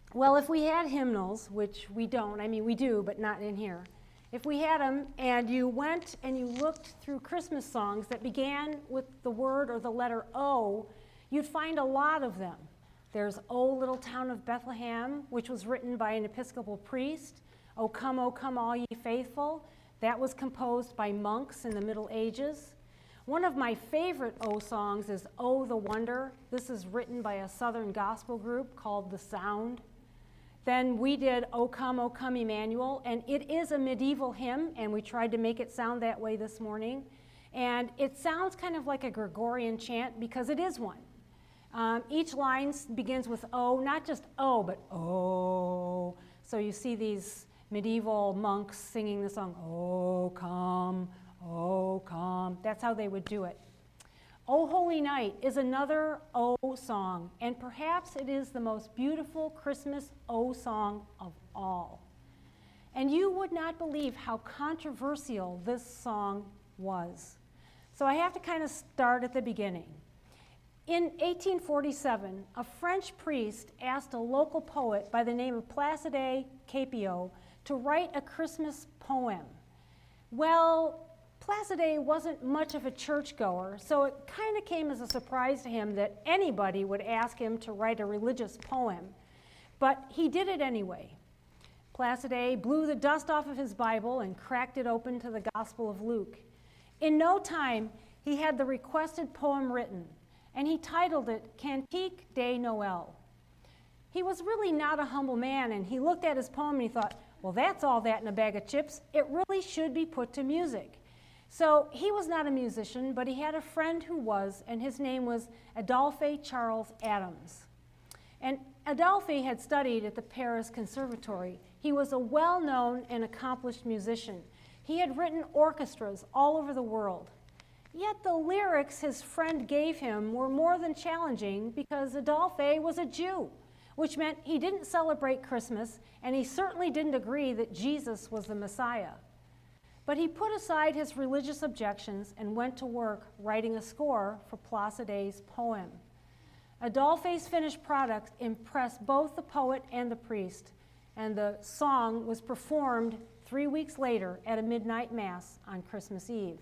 Well, if we had hymnals, which we don't, I mean we do, but not in here. If we had them and you went and you looked through Christmas songs that began with the word or the letter O, you'd find a lot of them. There's O Little Town of Bethlehem, which was written by an Episcopal priest. O come, all ye faithful. That was composed by monks in the Middle Ages. One of my favorite O songs is O the Wonder. This is written by a Southern gospel group called The Sound. Then we did O Come, Emmanuel, and it is a medieval hymn, and we tried to make it sound that way this morning. And it sounds kind of like a Gregorian chant because it is one. Each line begins with O, not just O, but O. So you see these medieval monks singing the song, O come, O come. That's how they would do it. O Holy Night is another O song, and perhaps it is the most beautiful Christmas O song of all. And you would not believe how controversial this song was. So I have to kind of start at the beginning. In 1847, a French priest asked a local poet by the name of Placide Cappeau to write a Christmas poem. Well, Placide wasn't much of a churchgoer, so it kind of came as a surprise to him that anybody would ask him to write a religious poem. But he did it anyway. Placide blew the dust off of his Bible and cracked it open to the Gospel of Luke. In no time, he had the requested poem written, and he titled it Cantique de Noël. He was really not a humble man, and he looked at his poem and he thought, well, that's all that in a bag of chips. It really should be put to music. So he was not a musician, but he had a friend who was, and his name was Adolphe Charles Adams. And Adolphe had studied at the Paris Conservatory. He was a well-known and accomplished musician. He had written orchestras all over the world. Yet the lyrics his friend gave him were more than challenging because Adolphe was a Jew, which meant he didn't celebrate Christmas, and he certainly didn't agree that Jesus was the Messiah. But he put aside his religious objections and went to work writing a score for Placide's poem. Adolphe's finished product impressed both the poet and the priest, and the song was performed 3 weeks later at a midnight mass on Christmas Eve.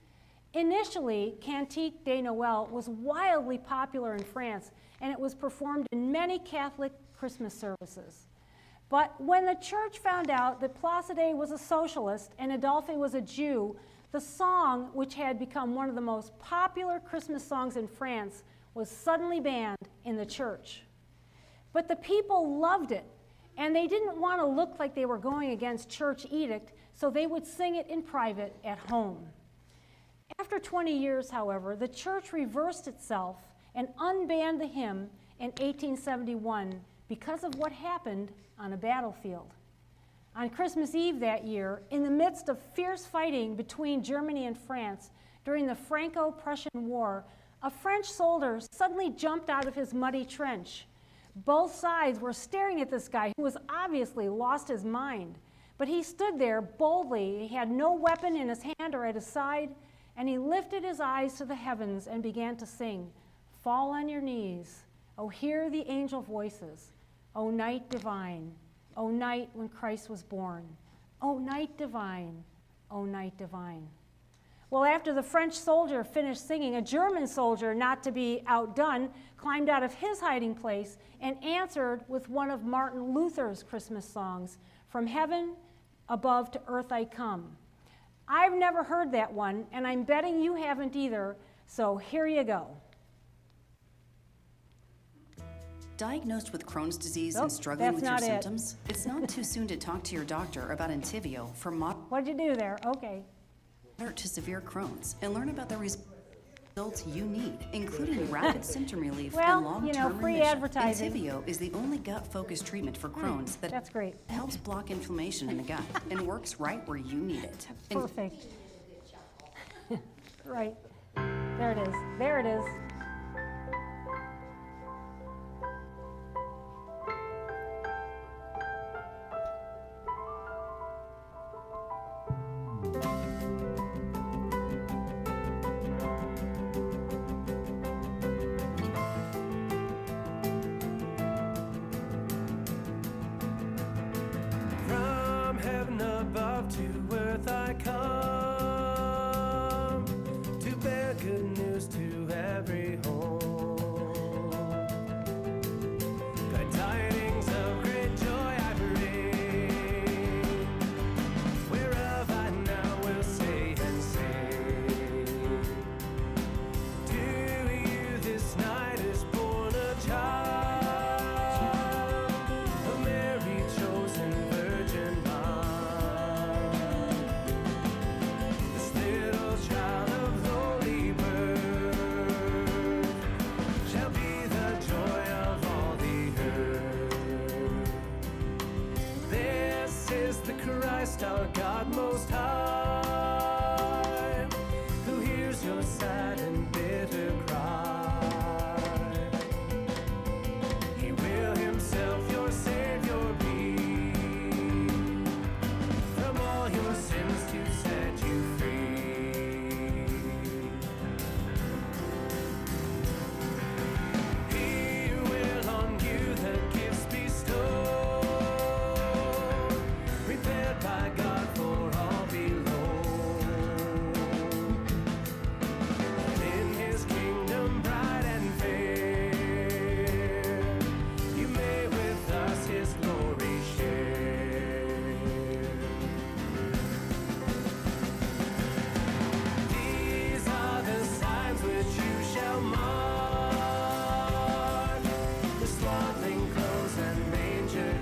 Initially, Cantique de Noël was wildly popular in France, and it was performed in many Catholic Christmas services. But when the church found out that Placide was a socialist and Adolphe was a Jew, the song, which had become one of the most popular Christmas songs in France, was suddenly banned in the church. But the people loved it, and they didn't want to look like they were going against church edict, so they would sing it in private at home. After 20 years, however, the church reversed itself and unbanned the hymn in 1871 because of what happened on a battlefield. On Christmas Eve that year, in the midst of fierce fighting between Germany and France during the Franco-Prussian War, a French soldier suddenly jumped out of his muddy trench. Both sides were staring at this guy who was obviously lost his mind, but he stood there boldly. He had no weapon in his hand or at his side, and he lifted his eyes to the heavens and began to sing, "Fall on your knees, oh hear the angel voices, O night divine, O night when Christ was born, O night divine, O night divine." Well, after the French soldier finished singing, a German soldier, not to be outdone, climbed out of his hiding place and answered with one of Martin Luther's Christmas songs, "From heaven above to earth I come." I've never heard that one, and I'm betting you haven't either, so here you go. Diagnosed with Crohn's disease and struggling with your symptoms, it's not too soon to talk to your doctor about Entyvio for What'd you do there? Okay. moderate to severe Crohn's and learn about the results you need, including rapid symptom relief and long-term free remission. advertising. Entyvio is the only gut-focused treatment for Crohn's That's great. helps block inflammation in the gut and works right where you need it. Perfect. Right. There it is. There it is. Christ our God most high, who hears your sad and bitter cry. He will himself your Savior be, from all your sins to set you free. He will on you the gifts bestow, prepared by God for all below. In his kingdom bright and fair, you may with us his glory share. These are the signs which you shall mark, the swaddling clothes and manger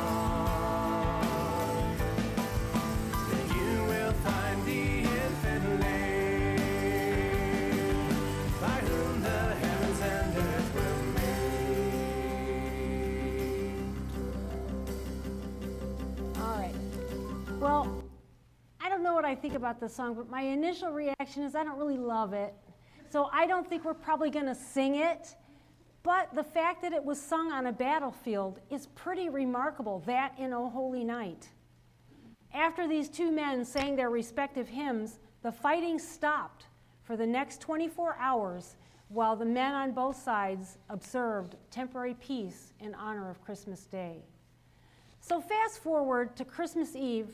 dark. Then you will find the infant laid, by whom the heavens and earth were made. All right. Well, I don't know what I think about this song, but my initial reaction is I don't really love it. So I don't think we're probably going to sing it. But the fact that it was sung on a battlefield is pretty remarkable, that in O Holy Night. After these two men sang their respective hymns, the fighting stopped for the next 24 hours while the men on both sides observed temporary peace in honor of Christmas Day. So fast forward to Christmas Eve,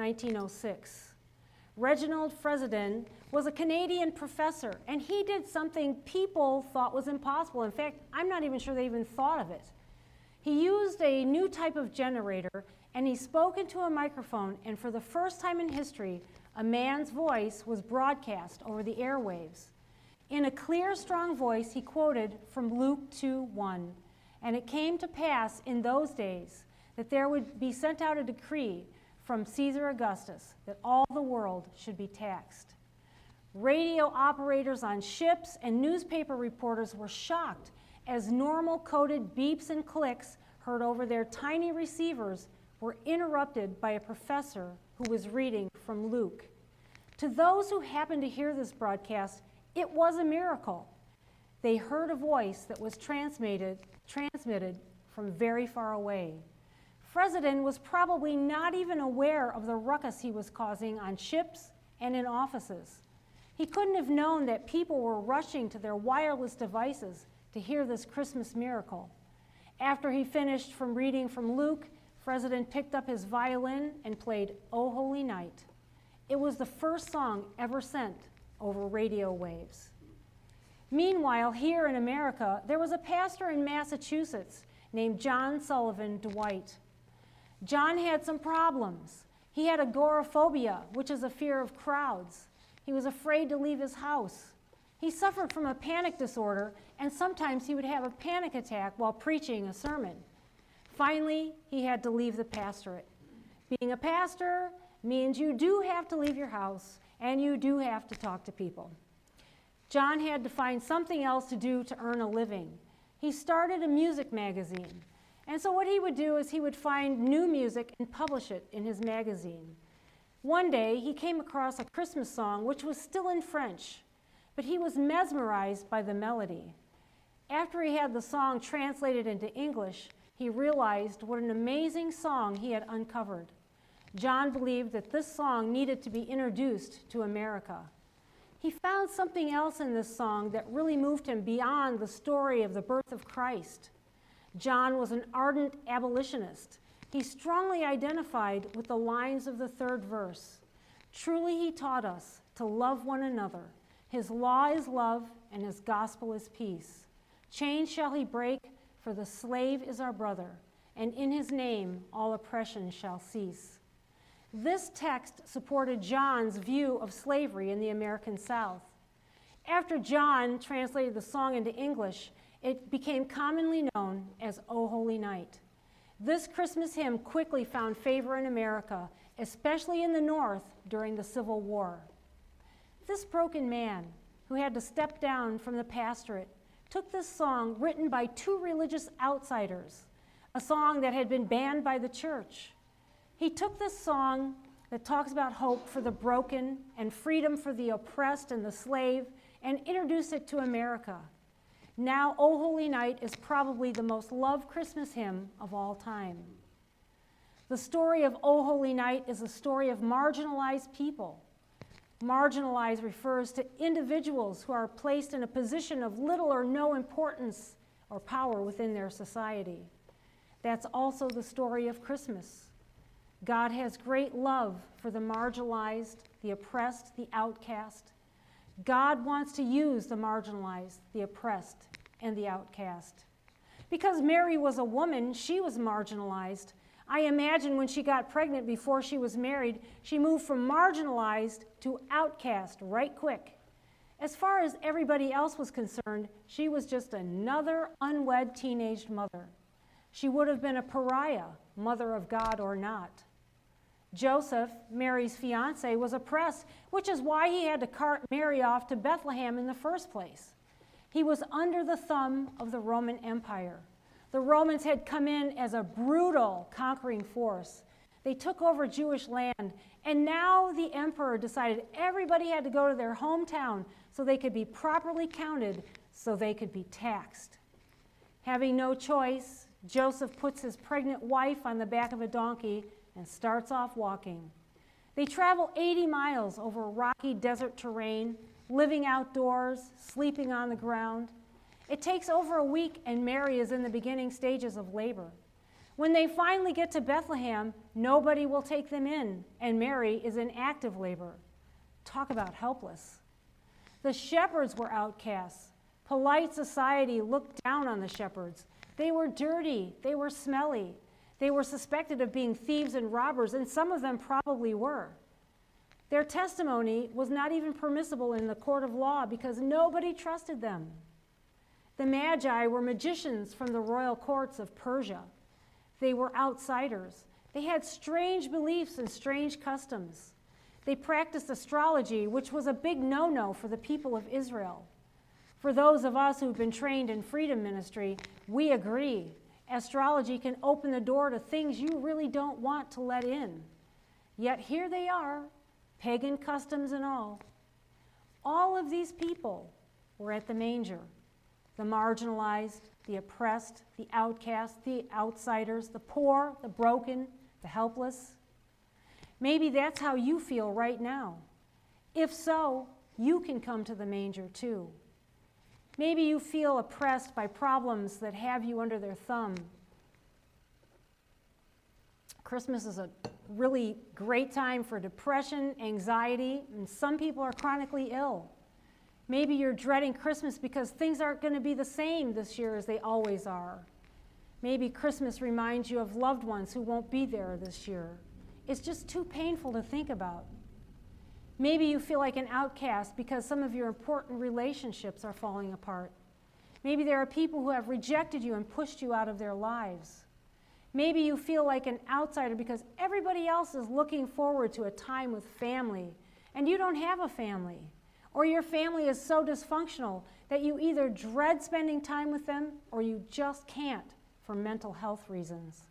1906. Reginald Fessenden was a Canadian professor, and he did something people thought was impossible. In fact, I'm not even sure they even thought of it. He used a new type of generator, and he spoke into a microphone, and for the first time in history, a man's voice was broadcast over the airwaves. In a clear, strong voice, he quoted from Luke 2:1, "And it came to pass in those days that there would be sent out a decree from Caesar Augustus that all the world should be taxed." Radio operators on ships and newspaper reporters were shocked as normal coded beeps and clicks heard over their tiny receivers were interrupted by a professor who was reading from Luke. To those who happened to hear this broadcast, it was a miracle. They heard a voice that was transmitted from very far away. Fessenden was probably not even aware of the ruckus he was causing on ships and in offices. He couldn't have known that people were rushing to their wireless devices to hear this Christmas miracle. After he finished from reading from Luke, Fessenden picked up his violin and played O Holy Night. It was the first song ever sent over radio waves. Meanwhile, here in America, there was a pastor in Massachusetts named John Sullivan Dwight. John had some problems. He had agoraphobia, which is a fear of crowds. He was afraid to leave his house. He suffered from a panic disorder, and sometimes he would have a panic attack while preaching a sermon. Finally, he had to leave the pastorate. Being a pastor means you do have to leave your house, and you do have to talk to people. John had to find something else to do to earn a living. He started a music magazine. And so what he would do is he would find new music and publish it in his magazine. One day, he came across a Christmas song which was still in French, but he was mesmerized by the melody. After he had the song translated into English, he realized what an amazing song he had uncovered. John believed that this song needed to be introduced to America. He found something else in this song that really moved him beyond the story of the birth of Christ. John was an ardent abolitionist. He strongly identified with the lines of the third verse. Truly he taught us to love one another. His law is love, and his gospel is peace. Chains shall he break, for the slave is our brother, and in his name all oppression shall cease. This text supported John's view of slavery in the American South. After John translated the song into English, it became commonly known as O Holy Night. This Christmas hymn quickly found favor in America, especially in the North during the Civil War. This broken man, who had to step down from the pastorate, took this song written by two religious outsiders, a song that had been banned by the church. He took this song that talks about hope for the broken and freedom for the oppressed and the slave, and introduced it to America. Now, O Holy Night is probably the most loved Christmas hymn of all time. The story of O Holy Night is a story of marginalized people. Marginalized refers to individuals who are placed in a position of little or no importance or power within their society. That's also the story of Christmas. God has great love for the marginalized, the oppressed, the outcast. God wants to use the marginalized, the oppressed, and the outcast. Because Mary was a woman, she was marginalized. I imagine when she got pregnant before she was married, she moved from marginalized to outcast right quick. As far as everybody else was concerned, she was just another unwed teenage mother. She would have been a pariah, mother of God or not. Joseph, Mary's fiancé, was oppressed, which is why he had to cart Mary off to Bethlehem in the first place. He was under the thumb of the Roman Empire. The Romans had come in as a brutal conquering force. They took over Jewish land, and now the emperor decided everybody had to go to their hometown so they could be properly counted, so they could be taxed. Having no choice, Joseph puts his pregnant wife on the back of a donkey and starts off walking. They travel 80 miles over rocky desert terrain, living outdoors, sleeping on the ground. It takes over a week, and Mary is in the beginning stages of labor. When they finally get to Bethlehem, nobody will take them in, and Mary is in active labor. Talk about helpless. The shepherds were outcasts. Polite society looked down on the shepherds. They were dirty. They were smelly. They were suspected of being thieves and robbers, and some of them probably were. Their testimony was not even permissible in the court of law because nobody trusted them. The Magi were magicians from the royal courts of Persia. They were outsiders. They had strange beliefs and strange customs. They practiced astrology, which was a big no-no for the people of Israel. For those of us who've been trained in freedom ministry, we agree. Astrology can open the door to things you really don't want to let in. Yet here they are, pagan customs and all. All of these people were at the manger. The marginalized, the oppressed, the outcast, the outsiders, the poor, the broken, the helpless. Maybe that's how you feel right now. If so, you can come to the manger too. Maybe you feel oppressed by problems that have you under their thumb. Christmas is a really great time for depression, anxiety, and some people are chronically ill. Maybe you're dreading Christmas because things aren't going to be the same this year as they always are. Maybe Christmas reminds you of loved ones who won't be there this year. It's just too painful to think about. Maybe you feel like an outcast because some of your important relationships are falling apart. Maybe there are people who have rejected you and pushed you out of their lives. Maybe you feel like an outsider because everybody else is looking forward to a time with family, and you don't have a family. Or your family is so dysfunctional that you either dread spending time with them or you just can't for mental health reasons.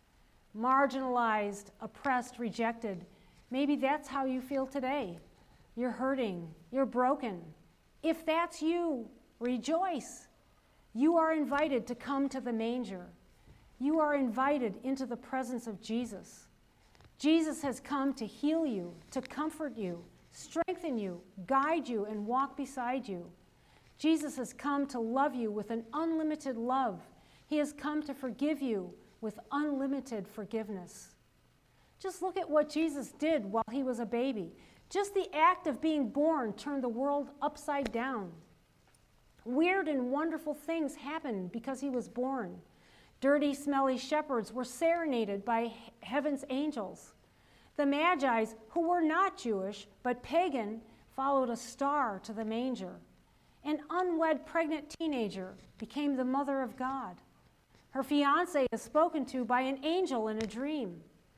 Marginalized, oppressed, rejected. Maybe that's how you feel today. You're hurting. You're broken. If that's you, rejoice. You are invited to come to the manger. You are invited into the presence of Jesus. Jesus has come to heal you, to comfort you, strengthen you, guide you, and walk beside you. Jesus has come to love you with an unlimited love. He has come to forgive you with unlimited forgiveness. Just look at what Jesus did while he was a baby. Just the act of being born turned the world upside down. Weird and wonderful things happened because he was born. Dirty, smelly shepherds were serenaded by heaven's angels. The Magi, who were not Jewish but pagan, followed a star to the manger. An unwed pregnant teenager became the mother of God. Her fiancé is spoken to by an angel in a dream.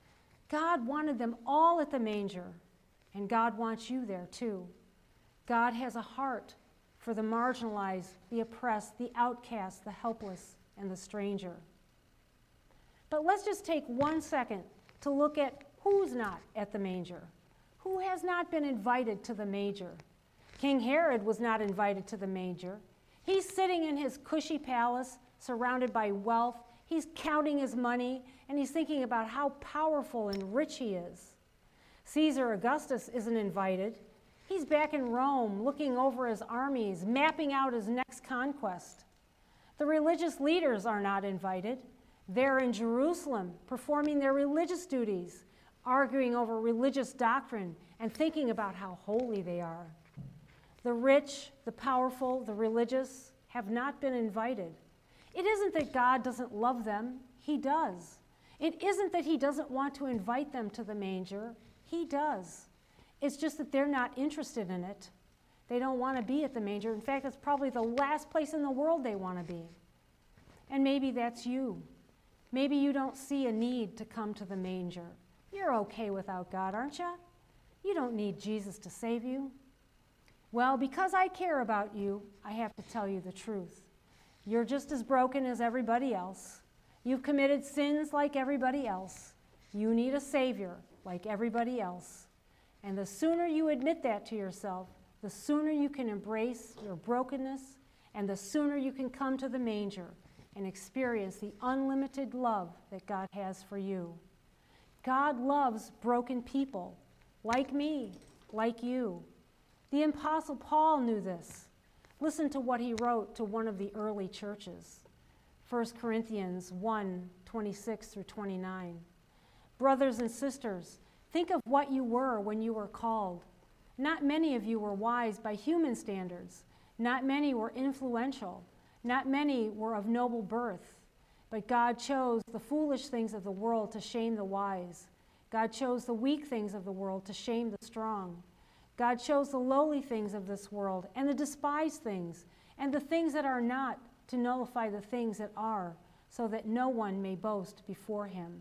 God wanted them all at the manger, and God wants you there too. God has a heart for the marginalized, the oppressed, the outcast, the helpless, and the stranger. But let's just take 1 second to look at Who's not at the manger? Who has not been invited to the manger? King Herod was not invited to the manger. He's sitting in his cushy palace, surrounded by wealth. He's counting his money, and he's thinking about how powerful and rich he is. Caesar Augustus isn't invited. He's back in Rome, looking over his armies, mapping out his next conquest. The religious leaders are not invited. They're in Jerusalem, performing their religious duties, arguing over religious doctrine, and thinking about how holy they are. The rich, the powerful, the religious have not been invited. It isn't that God doesn't love them. He does. It isn't that he doesn't want to invite them to the manger. He does. It's just that they're not interested in it. They don't want to be at the manger. In fact, it's probably the last place in the world they want to be. And maybe that's you. Maybe you don't see a need to come to the manger. You're okay without God, aren't you? You don't need Jesus to save you. Well, because I care about you, I have to tell you the truth. You're just as broken as everybody else. You've committed sins like everybody else. You need a Savior like everybody else. And the sooner you admit that to yourself, the sooner you can embrace your brokenness, and the sooner you can come to the manger and experience the unlimited love that God has for you. God loves broken people, like me, like you. The Apostle Paul knew this. Listen to what he wrote to one of the early churches. 1 Corinthians 1:26-29. Brothers and sisters, think of what you were when you were called. Not many of you were wise by human standards. Not many were influential. Not many were of noble birth. But God chose the foolish things of the world to shame the wise. God chose the weak things of the world to shame the strong. God chose the lowly things of this world and the despised things and the things that are not to nullify the things that are, so that no one may boast before him.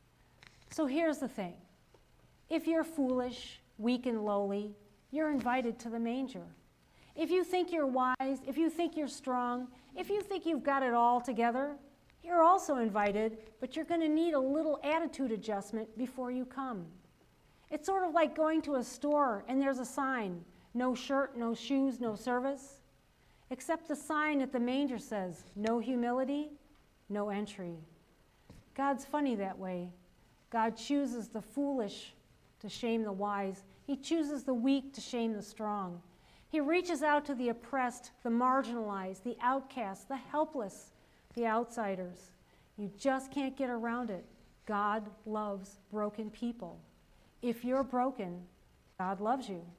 So here's the thing. If you're foolish, weak, and lowly, you're invited to the manger. If you think you're wise, if you think you're strong, if you think you've got it all together, you're also invited, but you're going to need a little attitude adjustment before you come. It's sort of like going to a store and there's a sign, no shirt, no shoes, no service, except the sign at the manger says, no humility, no entry. God's funny that way. God chooses the foolish to shame the wise. He chooses the weak to shame the strong. He reaches out to the oppressed, the marginalized, the outcasts, the helpless, the outsiders. You just can't get around it. God loves broken people. If you're broken, God loves you.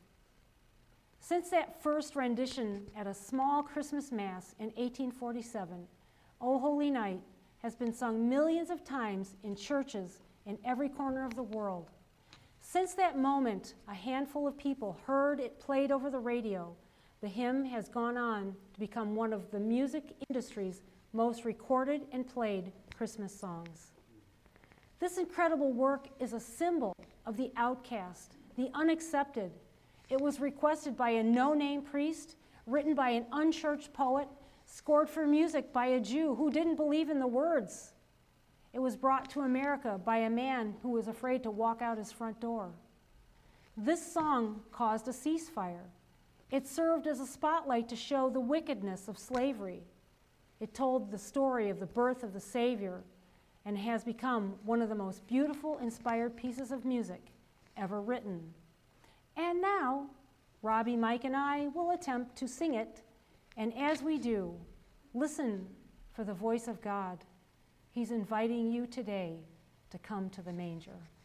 Since that first rendition at a small Christmas Mass in 1847, O Holy Night has been sung millions of times in churches in every corner of the world. Since that moment, a handful of people heard it played over the radio. The hymn has gone on to become one of the music industry's most recorded and played Christmas songs. This incredible work is a symbol of the outcast, the unaccepted. It was requested by a no-name priest, written by an unchurched poet, scored for music by a Jew who didn't believe in the words. It was brought to America by a man who was afraid to walk out his front door. This song caused a ceasefire. It served as a spotlight to show the wickedness of slavery. It told the story of the birth of the Savior and has become one of the most beautiful, inspired pieces of music ever written. And now, Robbie, Mike, and I will attempt to sing it, and as we do, listen for the voice of God. He's inviting you today to come to the manger.